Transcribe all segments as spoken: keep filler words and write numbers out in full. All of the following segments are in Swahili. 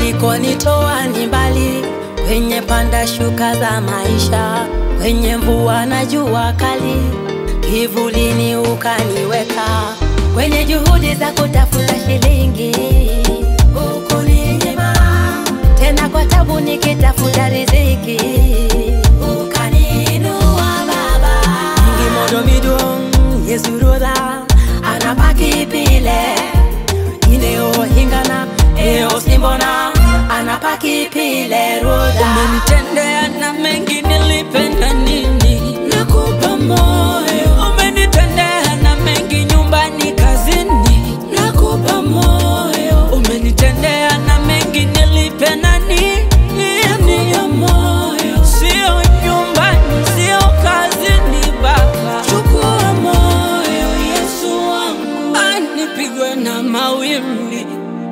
ulikonitoa ni mbali, kwenye panda shuka za maisha, kwenye mvua na jua kali, kivulini ukaniweka, kwenye juhudi za kutafuta shilingi ukuninyima, tena kwa tabu nikitafuta riziki ukaniinua Baba. Ngimodo midong yesuroda anapaki pile, ineo hingana eo simbona anapaki pile roda. Umenitendea na mengi nilipenda nini, nakupa moyo. Umenitendea na mengi nyumbani kazini, nakupa moyo. Umenitendea na mengi nilipenda nini, nakupa moyo. Sio nyumbani, sio kazini Baba, chukua moyo Yesu wangu. Anipigwe na mawimbi,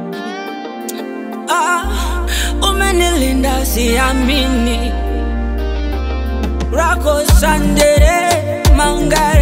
ah, umenilinda siamini. Rako sandere manga